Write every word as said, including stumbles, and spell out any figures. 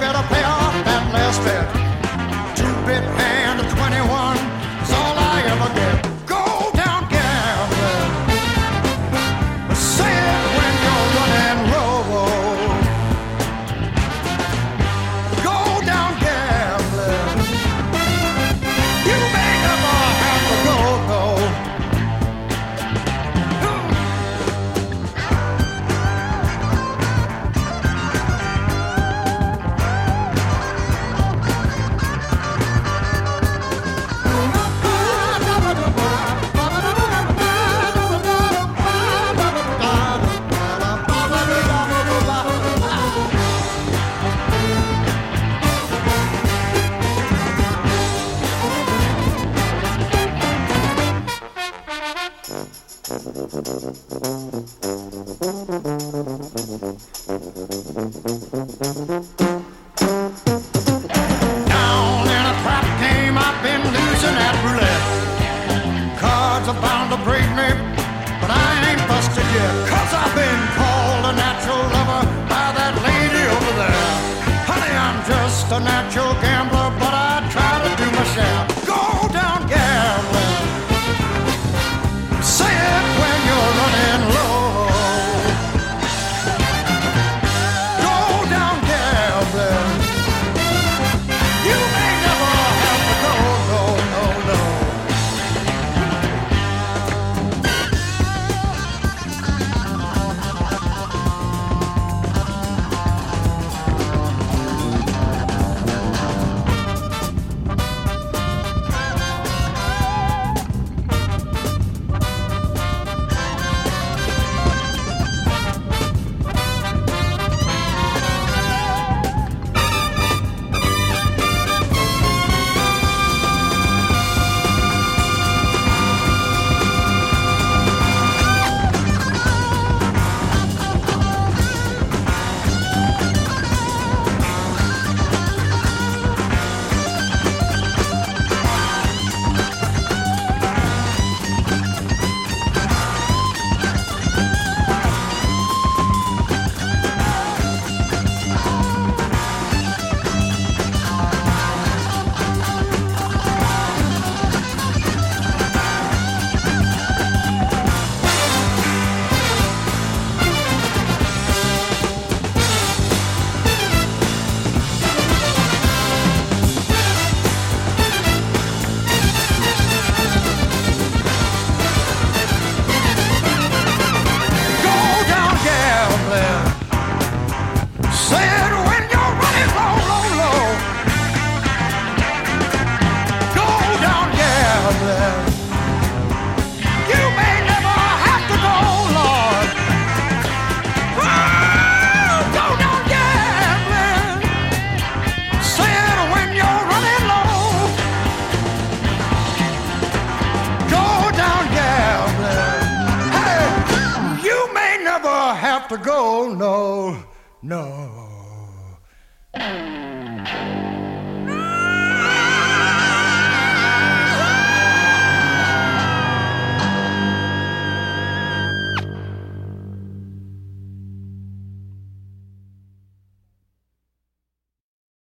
better pay off that last debt. Two-bit hand of twenty-one is all I ever get. Go down gambling. Say it when you're running roll. Go down gambling. You may never have to go, no. Down in a crap game, I've been losing at roulette. Cards are bound to break me, but I ain't busted yet. Cause I've been called a natural lover by that lady over there. Honey, I'm just a natural gambler, but I try to do my share. Go down gambling. Say it when you're running low. Go down gambling. You may never have to go, no, no, no. Say it when you're running low, low, low. Go down gambling. You may never have to go, Lord. Oh, go down gambling. Say it when you're running low. Go down gambling. Hey, you may never have to go, no. No.